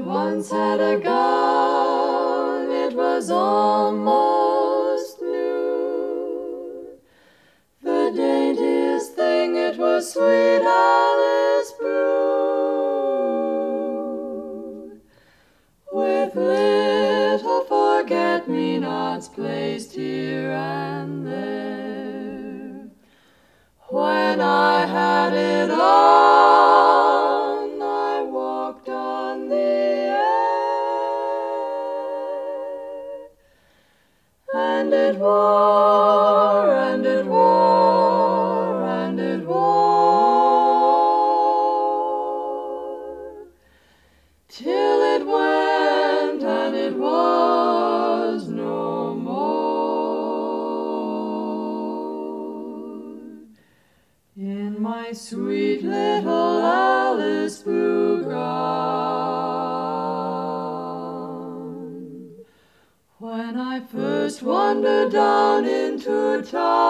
once had a gown, it was almost new. The daintiest thing, it was sweet Alice Brew, with little forget-me-nots placed here and there. When I had it on, I walked on the air, and it wore, and it wore, and it wore, till it went and it was no more. In my sweet little Alice Brew gown, when I first wandered down into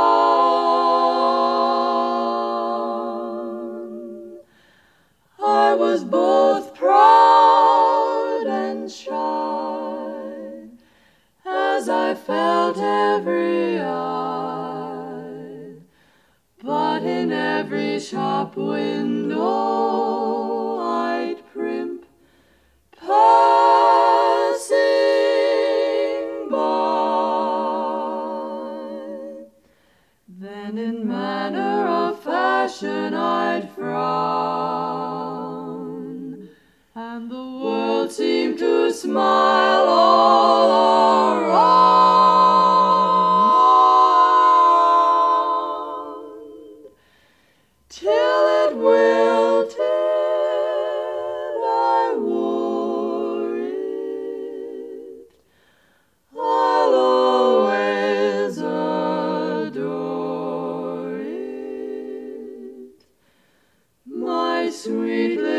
town, I was both proud and shy, as I felt every eye. But in every shop window I'd primp, passing by. Then in manner of fashion I'd frown, and the world seemed to smile all around, till it wilted, I wore it. I'll always adore it, my sweet little